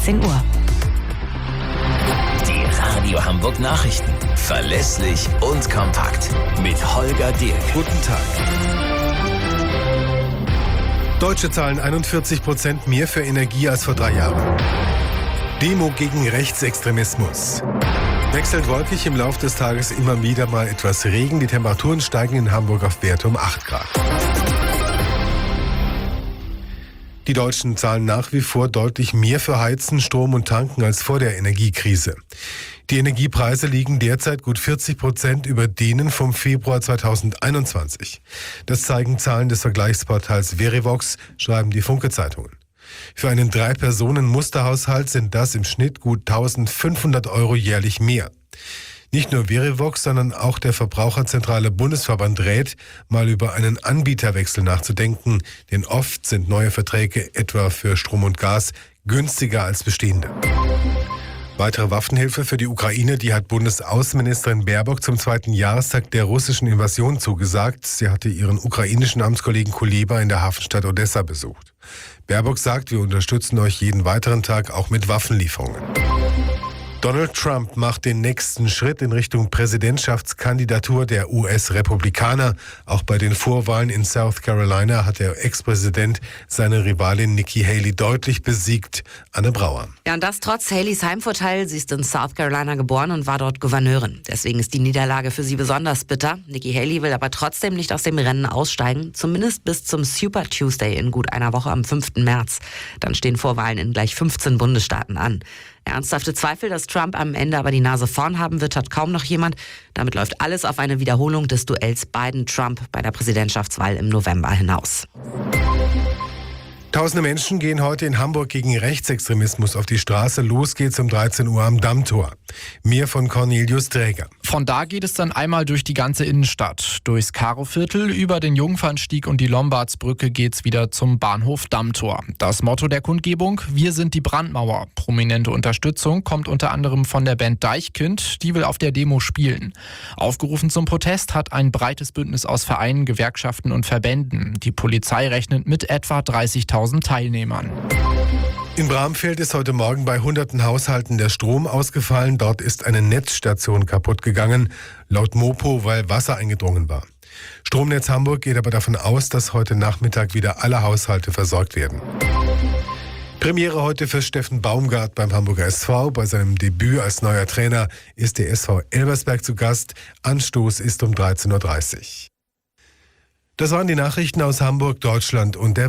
13 Uhr. Die Radio Hamburg Nachrichten. Verlässlich und kompakt. Mit Holger Dirk. Guten Tag. Deutsche zahlen 41% mehr für Energie als vor 3 Jahren. Demo gegen Rechtsextremismus. Wechselnd wolkig, im Laufe des Tages immer wieder mal etwas Regen. Die Temperaturen steigen in Hamburg auf Werte um 8 Grad. Die Deutschen zahlen nach wie vor deutlich mehr für Heizen, Strom und Tanken als vor der Energiekrise. Die Energiepreise liegen derzeit gut 40% über denen vom Februar 2021. Das zeigen Zahlen des Vergleichsportals Verivox, schreiben die Funke-Zeitungen. Für einen 3-Personen-Musterhaushalt sind das im Schnitt gut 1.500 € jährlich mehr. Nicht nur Verivox, sondern auch der Verbraucherzentrale Bundesverband rät, mal über einen Anbieterwechsel nachzudenken, denn oft sind neue Verträge, etwa für Strom und Gas, günstiger als bestehende. Weitere Waffenhilfe für die Ukraine, die hat Bundesaußenministerin Baerbock zum 2. Jahrestag der russischen Invasion zugesagt. Sie hatte ihren ukrainischen Amtskollegen Kuleba in der Hafenstadt Odessa besucht. Baerbock sagt, wir unterstützen euch jeden weiteren Tag auch mit Waffenlieferungen. Donald Trump macht den nächsten Schritt in Richtung Präsidentschaftskandidatur der US-Republikaner. Auch bei den Vorwahlen in South Carolina hat der Ex-Präsident seine Rivalin Nikki Haley deutlich besiegt. Anne Brauer. Ja, und das trotz Haleys Heimvorteil. Sie ist in South Carolina geboren und war dort Gouverneurin. Deswegen ist die Niederlage für sie besonders bitter. Nikki Haley will aber trotzdem nicht aus dem Rennen aussteigen. Zumindest bis zum Super Tuesday in gut einer Woche am 5. März. Dann stehen Vorwahlen in gleich 15 Bundesstaaten an. Ernsthafte Zweifel, dass Trump am Ende aber die Nase vorn haben wird, hat kaum noch jemand. Damit läuft alles auf eine Wiederholung des Duells Biden-Trump bei der Präsidentschaftswahl im November hinaus. Tausende Menschen gehen heute in Hamburg gegen Rechtsextremismus auf die Straße. Los geht's um 13 Uhr am Dammtor. Mehr von Cornelius Träger. Von da geht es dann einmal durch die ganze Innenstadt. Durchs Karoviertel, über den Jungfernstieg und die Lombardsbrücke geht's wieder zum Bahnhof Dammtor. Das Motto der Kundgebung: Wir sind die Brandmauer. Prominente Unterstützung kommt unter anderem von der Band Deichkind. Die will auf der Demo spielen. Aufgerufen zum Protest hat ein breites Bündnis aus Vereinen, Gewerkschaften und Verbänden. Die Polizei rechnet mit etwa 30.000 Teilnehmern. In Bramfeld ist heute Morgen bei hunderten Haushalten der Strom ausgefallen. Dort ist eine Netzstation kaputt gegangen, laut Mopo, weil Wasser eingedrungen war. Stromnetz Hamburg geht aber davon aus, dass heute Nachmittag wieder alle Haushalte versorgt werden. Premiere heute für Steffen Baumgart beim Hamburger SV. Bei seinem Debüt als neuer Trainer ist der SV Elversberg zu Gast. Anstoß ist um 13.30 Uhr. Das waren die Nachrichten aus Hamburg, Deutschland und der